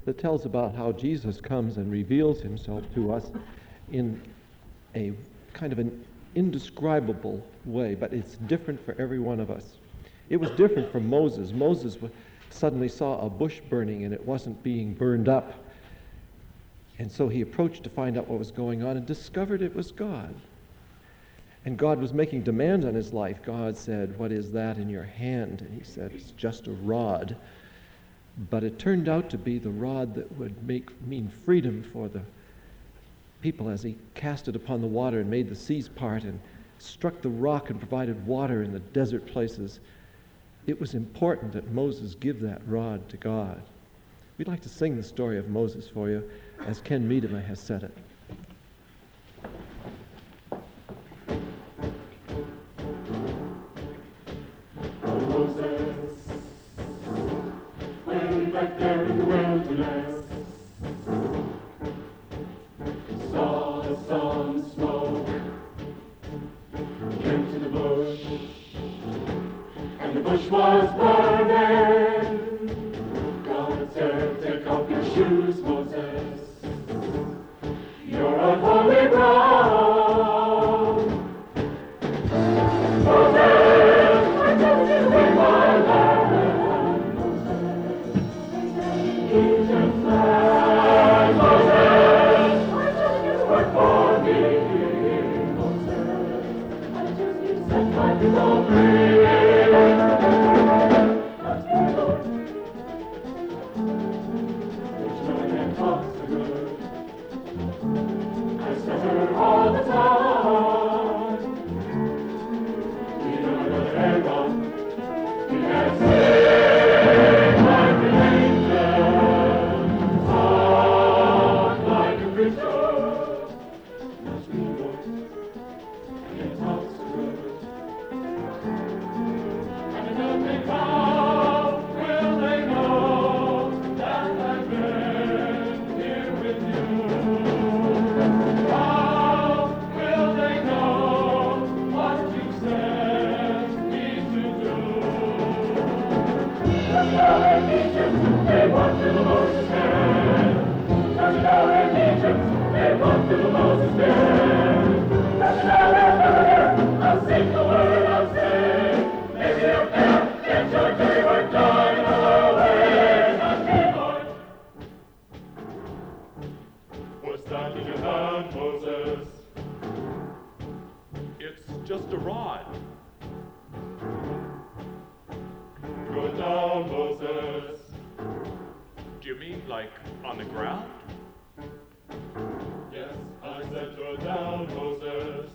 that tells about how Jesus comes and reveals himself to us in a kind of an indescribable way, but it's different for every one of us. It was different for Moses. Moses suddenly saw a bush burning and it wasn't being burned up. And so he approached to find out what was going on and discovered it was God. And God was making demands on his life. God said, "What is that in your hand?" And he said, "It's just a rod." But it turned out to be the rod that would mean freedom for the people as he cast it upon the water and made the seas part and struck the rock and provided water in the desert places. It was important that Moses give that rod to God. We'd like to sing the story of Moses for you as Ken Miedema has said it. Back there in the wilderness, saw the sun smoke, came to the bush, and the bush was burning. God said, "Take off your shoes, Moses, you're on holy ground." Moses, I told you in my land. Egypt's land, Moses, I told you work for me, Moses, I told you set my people free. Which knowing and talks so good, I stutter all the time. We don't another Aaron, we can't sing like the angels, talk like a preacher. Watch me look, and it talks so good. And they'll think, how will they know that I've been here with you? How will they know what you sent me to do? Down in Egypt, they walked to the Moses head. Down in Egypt, they walked to the Moses head. I'll sing the word, I'll sing. Maybe they'll get your dirty work done away. Not me, Lord. What's that in your hand, Moses? It's just a rod. Go down, Moses. Do you mean like on the ground? Yes, I said go down, Moses.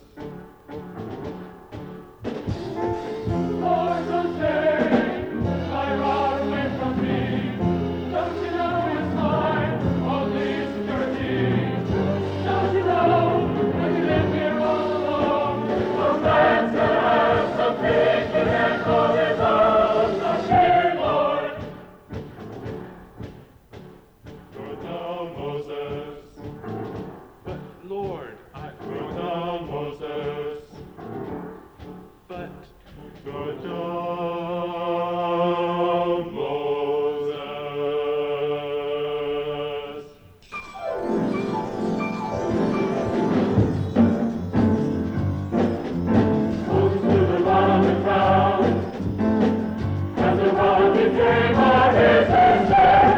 Lord, don't take my rod away from me. Don't you know it's mine, only security? Don't you know when you live here all alone, no man's gonna have something he can't call his own. Not here, Lord. Go down, Moses. But Lord, Go down, Moses. but Go down, Moses. Moses threw the rod on the ground, and the rod became his instead.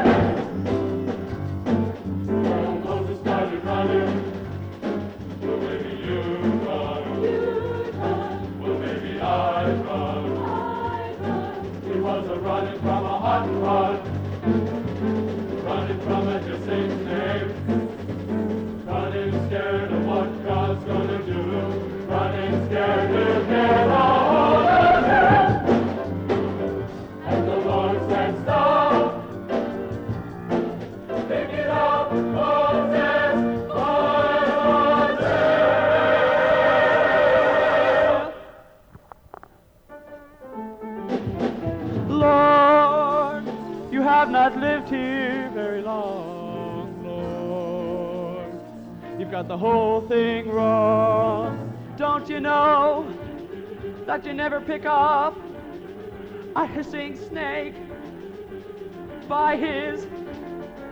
Well, Moses started running. Well, maybe you run. Well, maybe I run. He wasn't running from a hot rod, running from a Saint's name, running scared of what God's gonna do, running scared to get a hold of him. And the Lord said, stop, pick it up, Moses, Moses. Lord, you have not lived here very long, Lord. You've got the whole thing wrong. Don't you know that you never pick up a hissing snake by his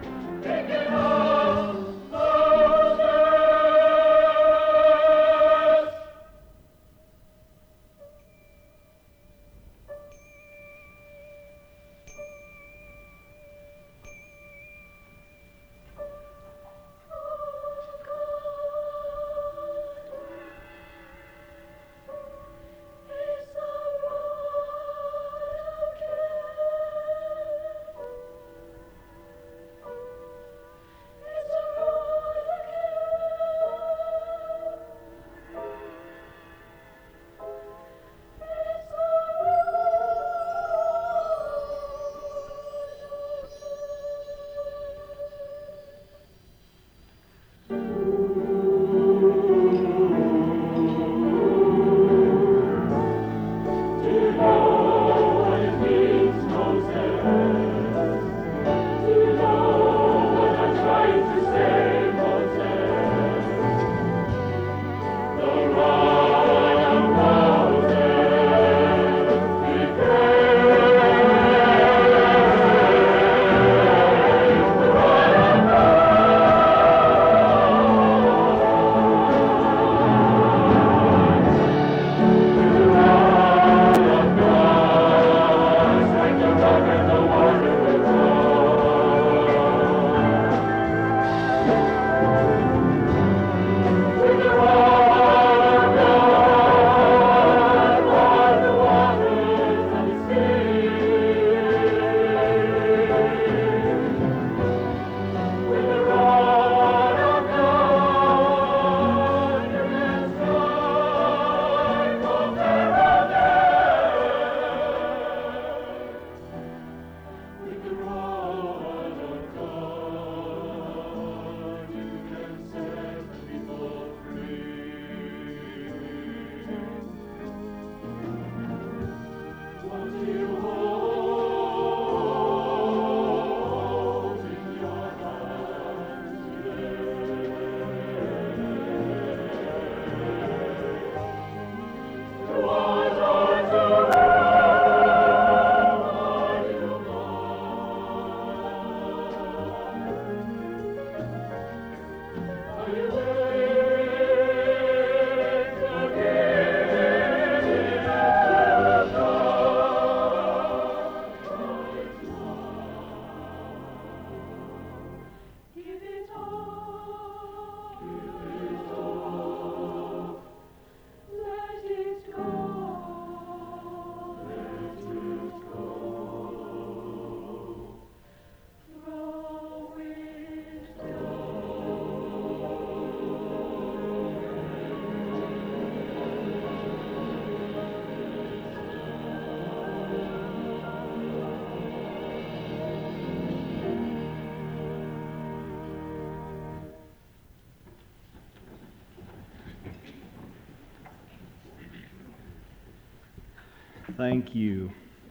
Thank you.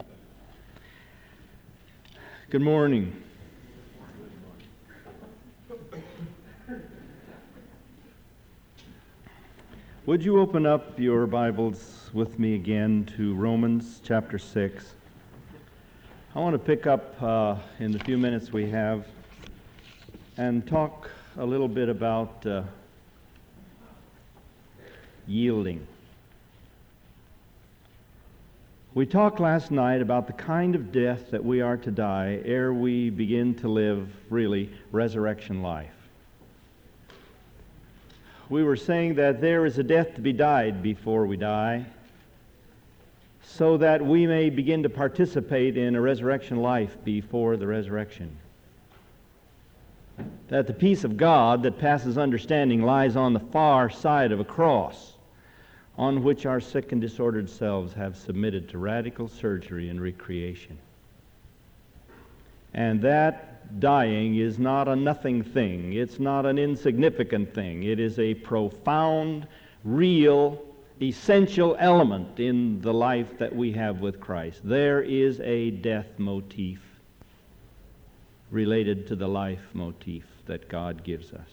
Good morning. Would you open up your Bibles with me again to Romans chapter 6? I want to pick up in the few minutes we have and talk a little bit about yielding. We talked last night about the kind of death that we are to die ere we begin to live, really, resurrection life. We were saying that there is a death to be died before we die, so that we may begin to participate in a resurrection life before the resurrection. That the peace of God that passes understanding lies on the far side of a cross, on which our sick and disordered selves have submitted to radical surgery and recreation. And that dying is not a nothing thing. It's not an insignificant thing. It is a profound, real, essential element in the life that we have with Christ. There is a death motif related to the life motif that God gives us.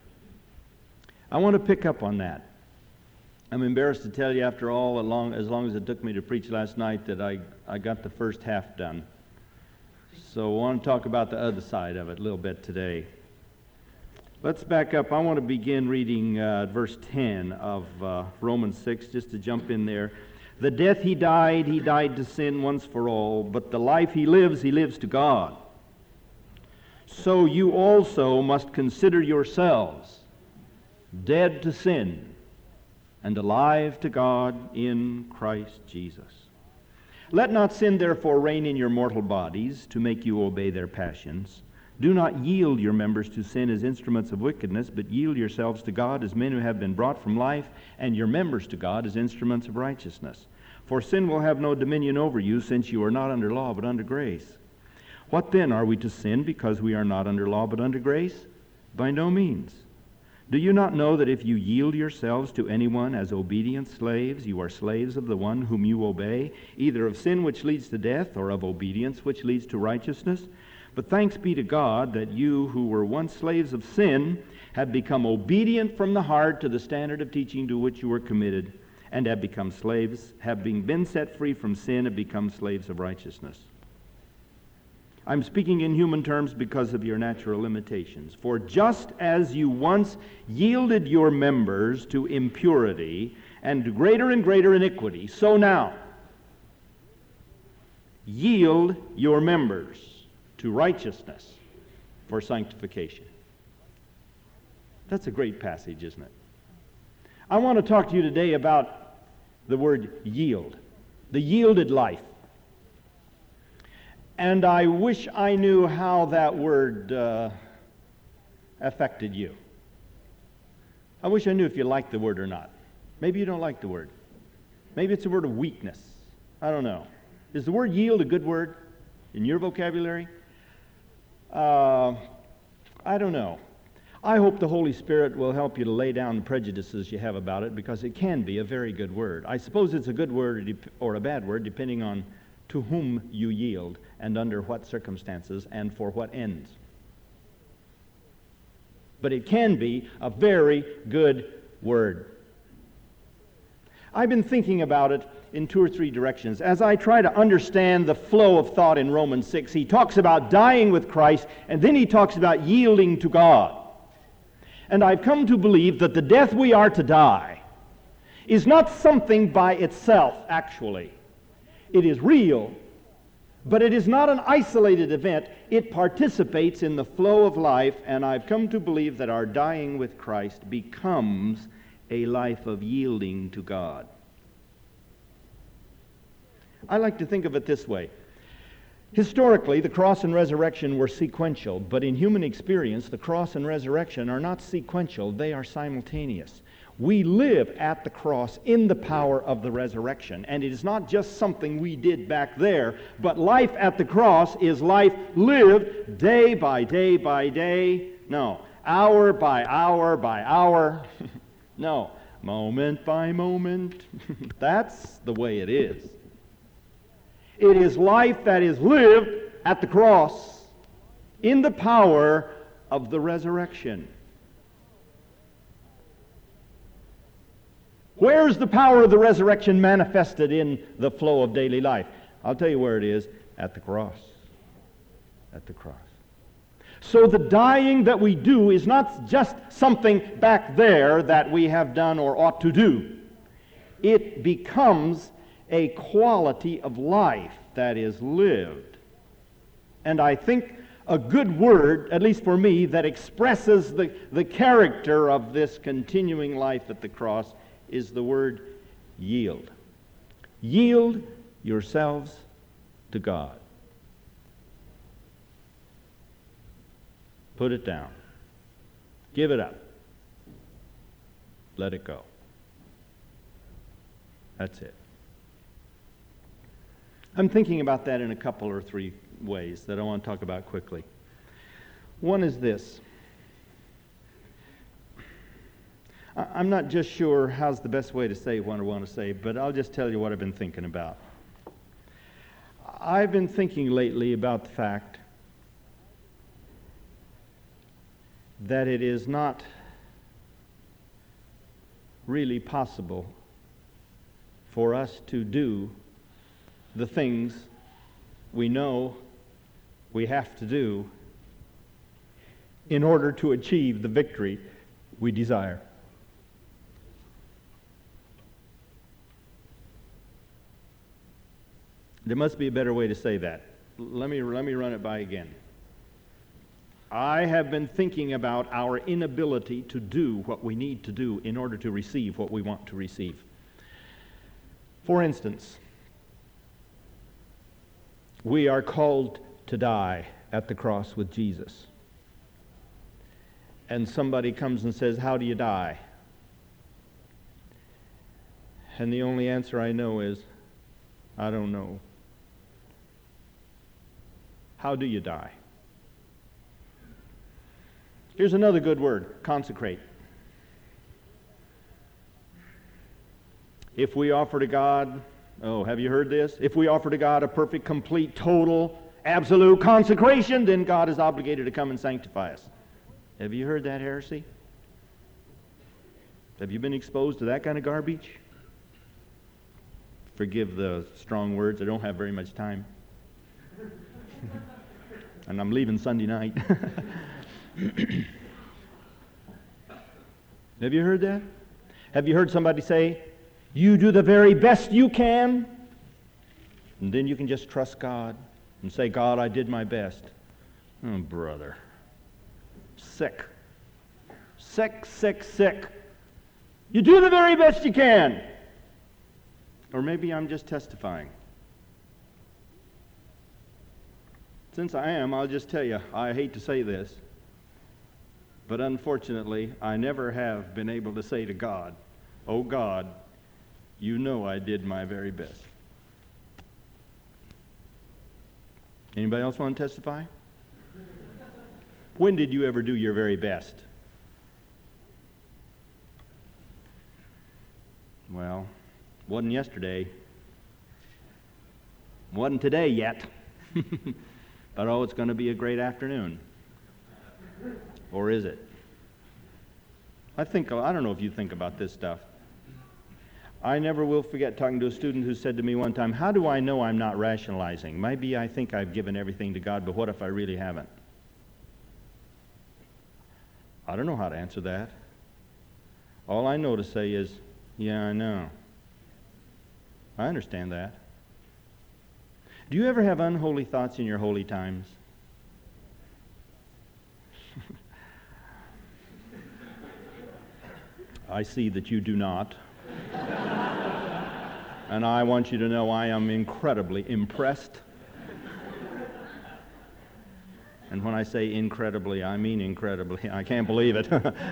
I want to pick up on that. I'm embarrassed to tell you, after all, as long as it took me to preach last night, that I got the first half done. So I want to talk about the other side of it a little bit today. Let's back up. I want to begin reading verse 10 of Romans 6, just to jump in there. The death he died to sin once for all, but the life he lives to God. So you also must consider yourselves dead to sin and alive to God in Christ Jesus. Let not sin therefore reign in your mortal bodies to make you obey their passions. Do not yield your members to sin as instruments of wickedness, but yield yourselves to God as men who have been brought from life, and your members to God as instruments of righteousness. For sin will have no dominion over you, since you are not under law but under grace. What then, are we to sin because we are not under law but under grace? By no means. Do you not know that if you yield yourselves to anyone as obedient slaves, you are slaves of the one whom you obey, either of sin which leads to death, or of obedience which leads to righteousness? But thanks be to God that you who were once slaves of sin have become obedient from the heart to the standard of teaching to which you were committed, and have become slaves, having been set free from sin, have become slaves of righteousness. I'm speaking in human terms because of your natural limitations. For just as you once yielded your members to impurity and to greater and greater iniquity, so now yield your members to righteousness for sanctification. That's a great passage, isn't it? I want to talk to you today about the word yield, the yielded life. And I wish I knew how that word affected you. I wish I knew if you liked the word or not. Maybe you don't like the word. Maybe it's a word of weakness. I don't know. Is the word yield a good word in your vocabulary? I don't know. I hope the Holy Spirit will help you to lay down the prejudices you have about it, because it can be a very good word. I suppose it's a good word or a bad word depending on to whom you yield and under what circumstances and for what ends. But it can be a very good word. I've been thinking about it in two or three directions. As I try to understand the flow of thought in Romans 6, he talks about dying with Christ, and then he talks about yielding to God. And I've come to believe that the death we are to die is not something by itself, actually. It is real, but it is not an isolated event. It participates in the flow of life, and I've come to believe that our dying with Christ becomes a life of yielding to God. I like to think of it this way. Historically, the cross and resurrection were sequential, but in human experience, the cross and resurrection are not sequential, they are simultaneous. We live at the cross in the power of the resurrection, and it is not just something we did back there, but life at the cross is life lived day by day by day. No, hour by hour by hour. No, moment by moment. That's the way it is. It is life that is lived at the cross in the power of the resurrection. Where's the power of the resurrection manifested in the flow of daily life? I'll tell you where it is, at the cross. At the cross. So the dying that we do is not just something back there that we have done or ought to do. It becomes a quality of life that is lived. And I think a good word, at least for me, that expresses the character of this continuing life at the cross is the word yield. Yield yourselves to God. Put it down. Give it up. Let it go. That's it. I'm thinking about that in a couple or three ways that I want to talk about quickly. One is this. I'm not just sure how's the best way to say what I want to say, but I'll just tell you what I've been thinking about. I've been thinking lately about the fact that it is not really possible for us to do the things we know we have to do in order to achieve the victory we desire. There must be a better way to say that. Let me run it by again. I have been thinking about our inability to do what we need to do in order to receive what we want to receive. For instance, we are called to die at the cross with Jesus. And somebody comes and says, "How do you die?" And the only answer I know is, "I don't know." How do you die? Here's another good word, consecrate. If we offer to God, have you heard this? If we offer to God a perfect, complete, total, absolute consecration, then God is obligated to come and sanctify us. Have you heard that heresy? Have you been exposed to that kind of garbage? Forgive the strong words, I don't have very much time. And I'm leaving Sunday night. Have you heard that? Have you heard somebody say, "You do the very best you can," and then you can just trust God and say, "God, I did my best"? Oh, brother. Sick. Sick, sick, sick. You do the very best you can. Or maybe I'm just testifying. Since I am, I'll just tell you, I hate to say this, but unfortunately, I never have been able to say to God, "Oh God, you know I did my very best." Anybody else want to testify? When did you ever do your very best? Well, wasn't yesterday. Wasn't today yet. But it's going to be a great afternoon. Or is it? I don't know if you think about this stuff. I never will forget talking to a student who said to me one time, "How do I know I'm not rationalizing? Maybe I think I've given everything to God, but what if I really haven't?" I don't know how to answer that. All I know to say is, "Yeah, I know. I understand that." Do you ever have unholy thoughts in your holy times? I see that you do not. And I want you to know I am incredibly impressed. And when I say incredibly, I mean incredibly. I can't believe it.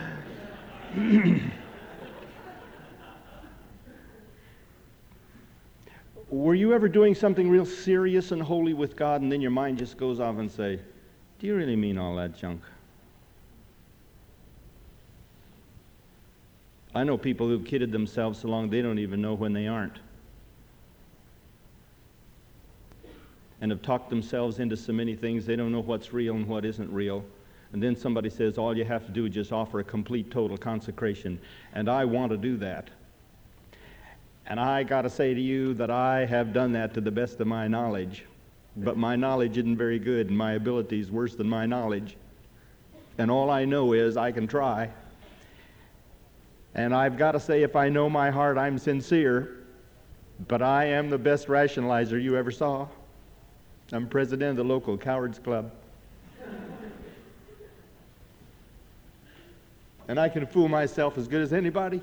Were you ever doing something real serious and holy with God, and then your mind just goes off and say, "Do you really mean all that junk?" I know people who've kidded themselves so long they don't even know when they aren't. And have talked themselves into so many things they don't know what's real and what isn't real. And then somebody says, "All you have to do is just offer a complete, total consecration." And I want to do that. And I got to say to you that I have done that to the best of my knowledge. But my knowledge isn't very good, and my ability is worse than my knowledge. And all I know is I can try. And I've got to say, if I know my heart, I'm sincere. But I am the best rationalizer you ever saw. I'm president of the local Cowards Club. And I can fool myself as good as anybody.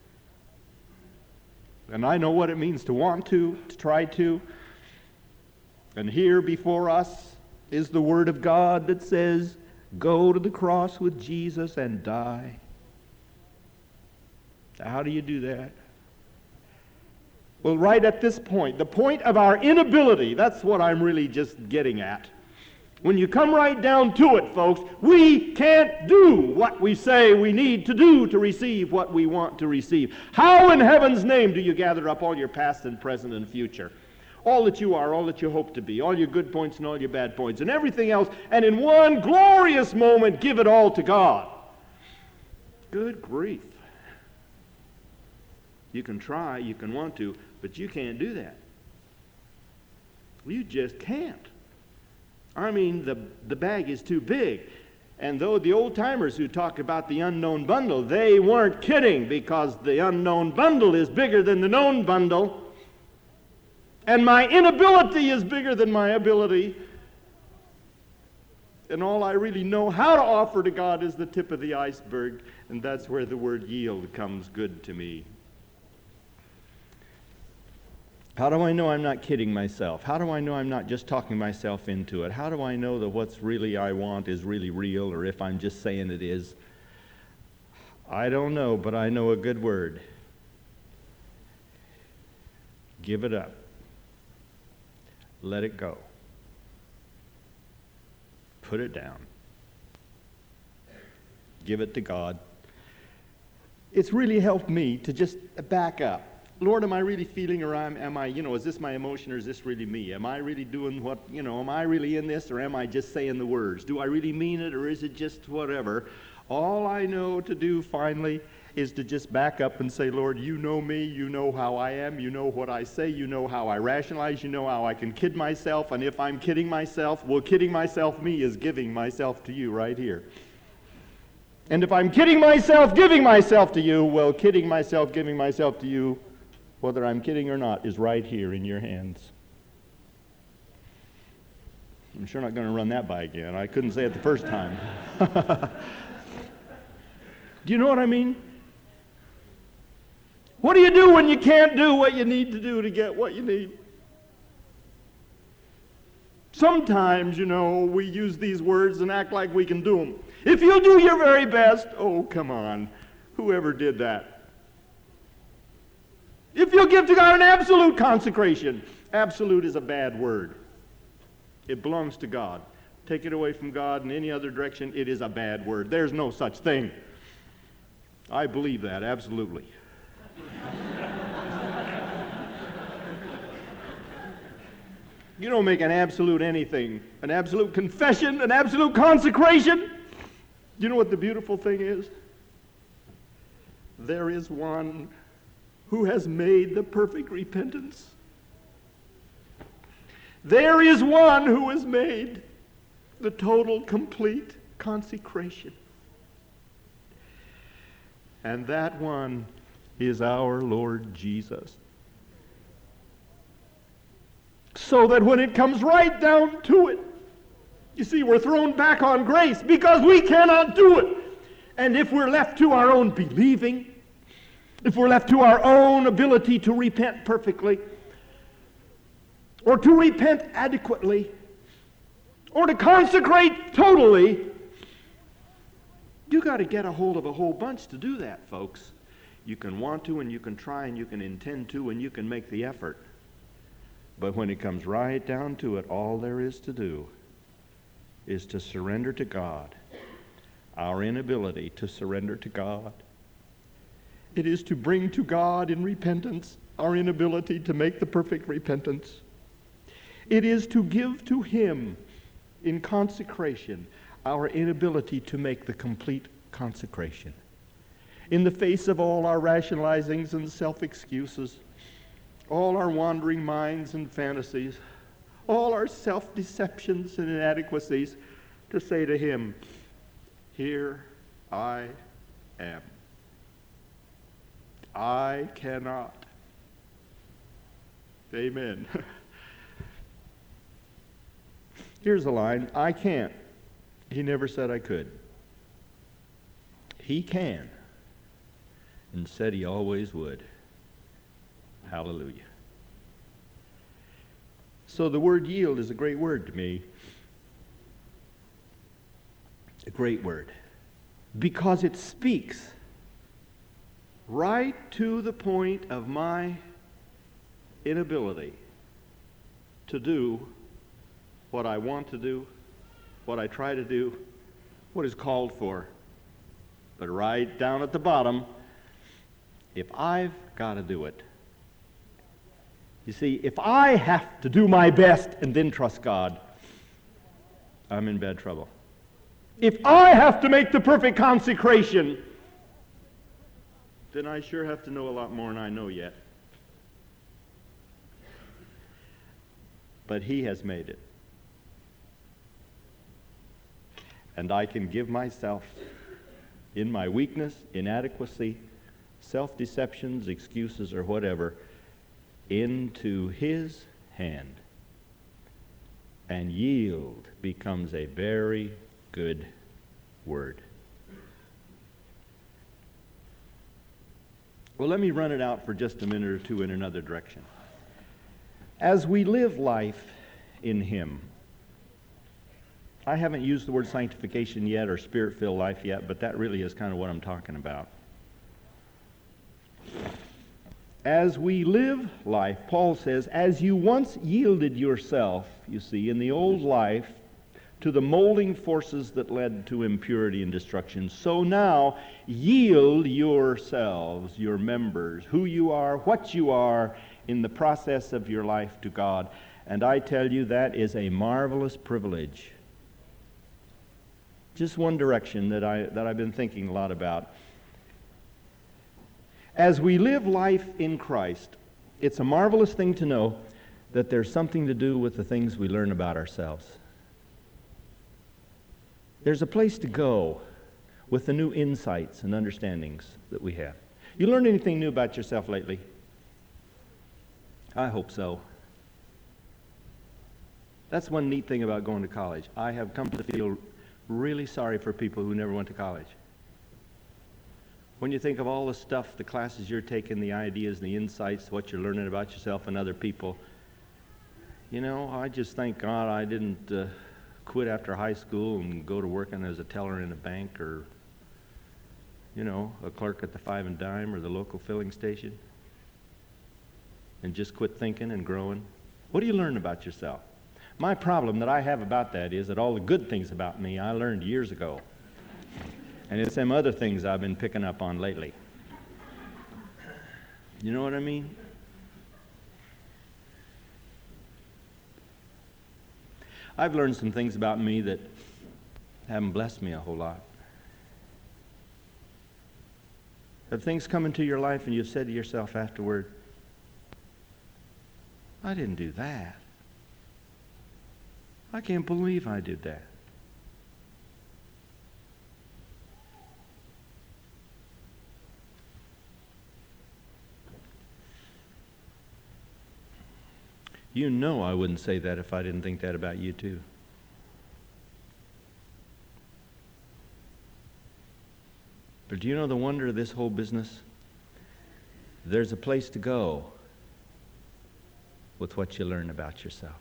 And I know what it means to want to try to. And here before us is the Word of God that says, "Go to the cross with Jesus and die." How do you do that? Well, right at this point, the point of our inability, that's what I'm really just getting at. When you come right down to it, folks, we can't do what we say we need to do to receive what we want to receive. How in heaven's name do you gather up all your past and present and future? All that you are, all that you hope to be, all your good points and all your bad points, and everything else, and in one glorious moment give it all to God? Good grief. You can try, you can want to, but you can't do that. You just can't. I mean, the bag is too big. And though the old-timers who talk about the unknown bundle, they weren't kidding, because the unknown bundle is bigger than the known bundle, and my inability is bigger than my ability, and all I really know how to offer to God is the tip of the iceberg, and that's where the word yield comes good to me. How do I know I'm not kidding myself? How do I know I'm not just talking myself into it? How do I know that what's really I want is really real, or if I'm just saying it is? I don't know, but I know a good word. Give it up. Let it go. Put it down. Give it to God. It's really helped me to just back up. Lord, am I really feeling, or am I, is this my emotion, or is this really me? Am I really doing what, am I really in this, or am I just saying the words? Do I really mean it, or is it just whatever? All I know to do finally is to just back up and say, Lord, you know me, you know how I am, you know what I say, you know how I rationalize, you know how I can kid myself, and if I'm kidding myself, well, kidding myself me is giving myself to you right here. And if I'm kidding myself, giving myself to you, well, kidding myself, giving myself to you, whether I'm kidding or not, is right here in your hands. I'm sure not going to run that by again. I couldn't say it the first time. Do you know what I mean? What do you do when you can't do what you need to do to get what you need? Sometimes, we use these words and act like we can do them. If you'll do your very best, oh, come on. Whoever did that? If you'll give to God an absolute consecration, absolute is a bad word. It belongs to God. Take it away from God in any other direction, it is a bad word. There's no such thing. I believe that, absolutely. You don't make an absolute anything, an absolute confession, an absolute consecration. You know what the beautiful thing is? There is one who has made the perfect repentance. There is one who has made the total, complete consecration. And that one is our Lord Jesus. So that when it comes right down to it, you see, we're thrown back on grace because we cannot do it. And if we're left to our own believing, if we're left to our own ability to repent perfectly, or to repent adequately, or to consecrate totally, you got to get a hold of a whole bunch to do that, folks. You can want to, and you can try, and you can intend to, and you can make the effort. But when it comes right down to it, all there is to do is to surrender to God. Our inability to surrender to God. It is to bring to God in repentance our inability to make the perfect repentance. It is to give to Him in consecration our inability to make the complete consecration. In the face of all our rationalizings and self-excuses, all our wandering minds and fantasies, all our self-deceptions and inadequacies, to say to Him, here I am. I cannot. Amen. Here's a line, I can't. He never said I could. He can, and said He always would. Hallelujah. So the word yield is a great word to me. A great word. Because it speaks right to the point of my inability to do what I want to do, what I try to do, what is called for. But right down at the bottom, if I've got to do it. You see, if I have to do my best and then trust God, I'm in bad trouble. If I have to make the perfect consecration, then I sure have to know a lot more than I know yet. But He has made it. And I can give myself, in my weakness, inadequacy, self-deceptions, excuses, or whatever, into His hand. And yield becomes a very good word. Well, let me run it out for just a minute or two in another direction. As we live life in Him, I haven't used the word sanctification yet or spirit-filled life yet, but that really is kind of what I'm talking about. As we live life, Paul says, as you once yielded yourself, you see, in the old life, to the molding forces that led to impurity and destruction, so now yield yourselves, your members, who you are, what you are, in the process of your life to God. And I tell you, that is a marvelous privilege. Just one direction that I've been thinking a lot about. As we live life in Christ, it's a marvelous thing to know that there's something to do with the things we learn about ourselves. There's a place to go with the new insights and understandings that we have. You learned anything new about yourself lately? I hope so. That's one neat thing about going to college. I have come to feel really sorry for people who never went to college. When you think of all the stuff, the classes you're taking, the ideas, the insights, what you're learning about yourself and other people, you know, I just thank God I didn't quit after high school and go to working as a teller in a bank or, you know, a clerk at the Five and Dime or the local filling station, and just quit thinking and growing. What do you learn about yourself? My problem that I have about that is that all the good things about me I learned years ago. And it's some other things I've been picking up on lately. You know what I mean? I've learned some things about me that haven't blessed me a whole lot. Have things come into your life and you've said to yourself afterward, I didn't do that. I can't believe I did that. You know I wouldn't say that if I didn't think that about you too. But do you know the wonder of this whole business? There's a place to go with what you learn about yourself.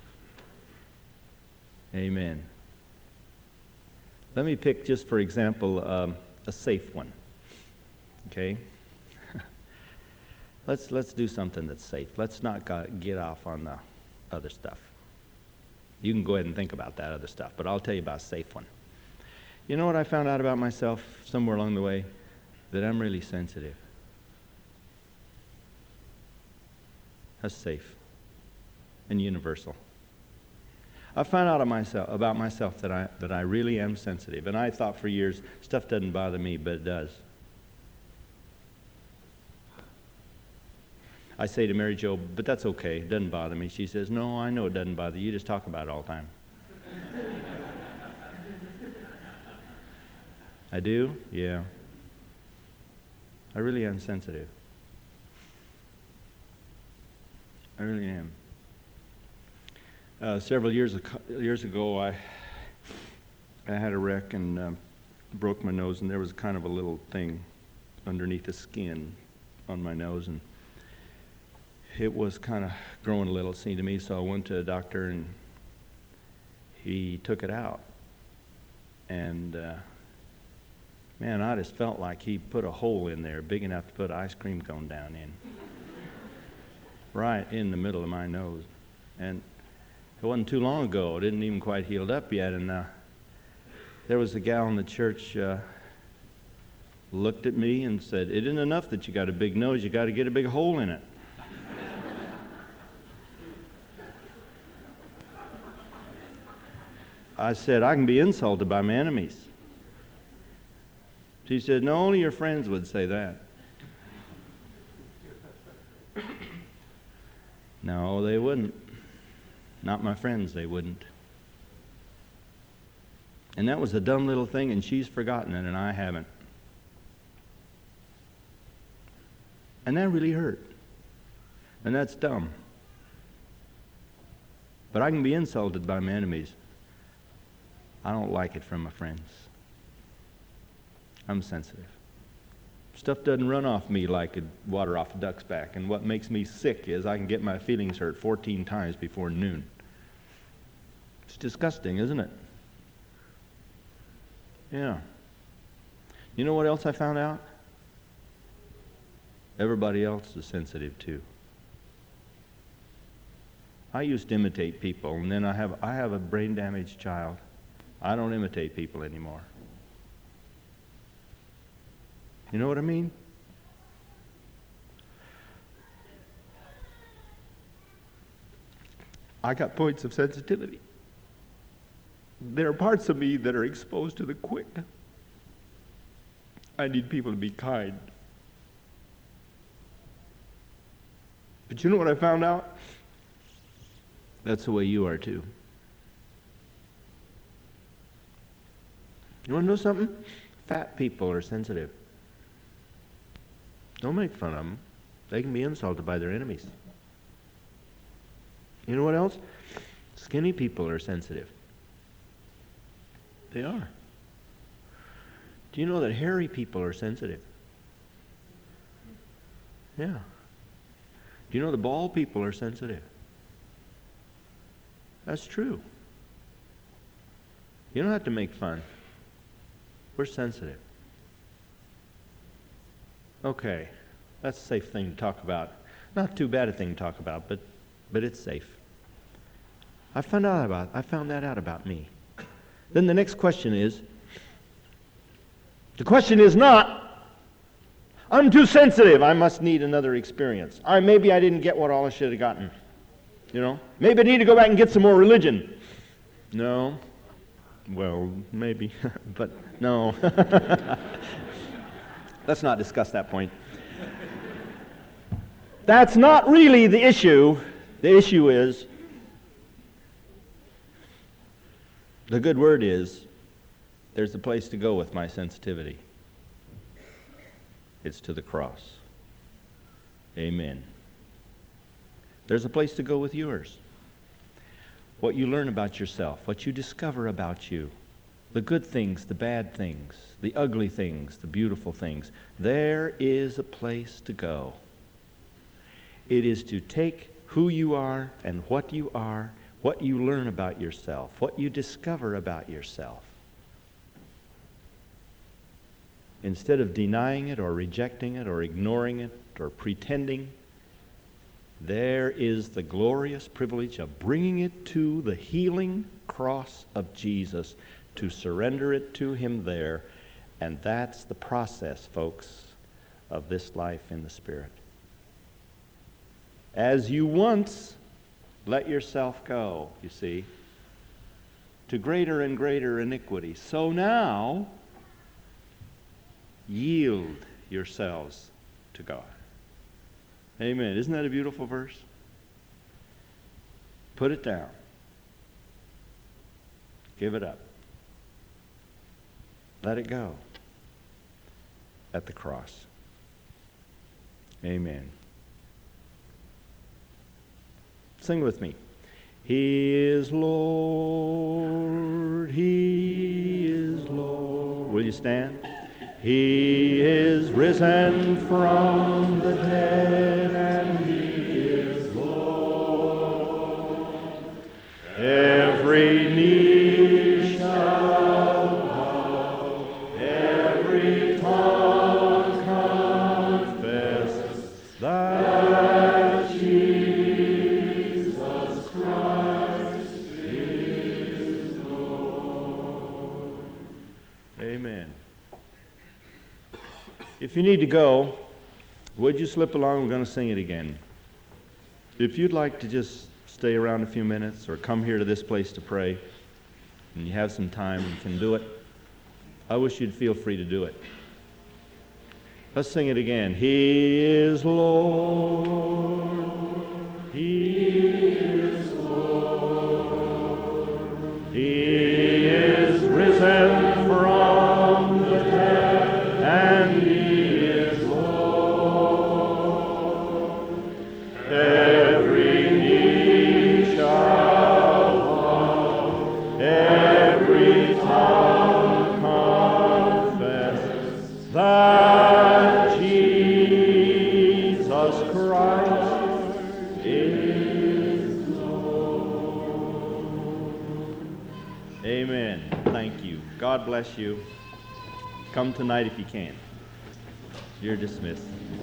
Amen. Let me pick, just for example, a safe one. Okay? Let's do something that's safe. Let's not get off on the other stuff. You can go ahead and think about that other stuff, but I'll tell you about a safe one. You know what I found out about myself somewhere along the way? That I'm really sensitive. That's safe and universal. I found out about myself that I really am sensitive, and I thought for years stuff doesn't bother me, but it does. I say to Mary Jo, but that's okay, it doesn't bother me. She says, no, I know it doesn't bother you, just talk about it all the time. I do? Yeah. I really am sensitive. I really am. Several years ago, I had a wreck and broke my nose, and there was kind of a little thing underneath the skin on my nose, and it was kind of growing a little, it seemed to me, so I went to a doctor, and he took it out. And, man, I just felt like he put a hole in there big enough to put an ice cream cone down in. Right in the middle of my nose. And it wasn't too long ago. It didn't even quite healed up yet. And there was a gal in the church looked at me and said, it isn't enough that you got a big nose, you got to get a big hole in it. I said, I can be insulted by my enemies. She said, no, only your friends would say that. No, they wouldn't. Not my friends, they wouldn't. And that was a dumb little thing, and she's forgotten it, and I haven't. And that really hurt. And that's dumb. But I can be insulted by my enemies. I don't like it from my friends. I'm sensitive. Stuff doesn't run off me like water off a duck's back. And what makes me sick is I can get my feelings hurt 14 times before noon. It's disgusting, isn't it? Yeah. You know what else I found out? Everybody else is sensitive too. I used to imitate people, and then I have a brain-damaged child. I don't imitate people anymore. You know what I mean? I got points of sensitivity. There are parts of me that are exposed to the quick. I need people to be kind. But you know what I found out? That's the way you are too. You want to know something? Fat people are sensitive. Don't make fun of them. They can be insulted by their enemies. You know what else? Skinny people are sensitive. They are. Do you know that hairy people are sensitive? Yeah. Do you know the bald people are sensitive? That's true. You don't have to make fun. We're sensitive. Okay, that's a safe thing to talk about. Not too bad a thing to talk about, but it's safe. I found that out about me. Then the next question is, the question is not, I'm too sensitive, I must need another experience. Maybe I didn't get what all I should have gotten. You know? Maybe I need to go back and get some more religion. No. Well, maybe, but no. Let's not discuss that point. That's not really the issue. The issue is, the good word is, there's a place to go with my sensitivity. It's to the cross. Amen. There's a place to go with yours. What you learn about yourself, what you discover about you, the good things, the bad things, the ugly things, the beautiful things. There is a place to go. It is to take who you are and what you are, what you learn about yourself, what you discover about yourself. Instead of denying it or rejecting it or ignoring it or pretending, there is the glorious privilege of bringing it to the healing cross of Jesus, to surrender it to Him there. And that's the process, folks, of this life in the Spirit. As you once let yourself go, you see, to greater and greater iniquity, so now yield yourselves to God. Amen. Isn't that a beautiful verse? Put it down. Give it up. Let it go at the cross. Amen. Sing with me. He is Lord. He is Lord. Will you stand? He is risen from the dead, and He is Lord. Every knee shall bow, every tongue confess that Jesus Christ is Lord. Amen. If you need to go, would you slip along? We're going to sing it again. If you'd like to just stay around a few minutes or come here to this place to pray, and you have some time and can do it, I wish you'd feel free to do it. Let's sing it again. He is Lord. He is Lord. He is risen Christ is Amen. Thank you. God bless you. Come tonight if you can. You're dismissed.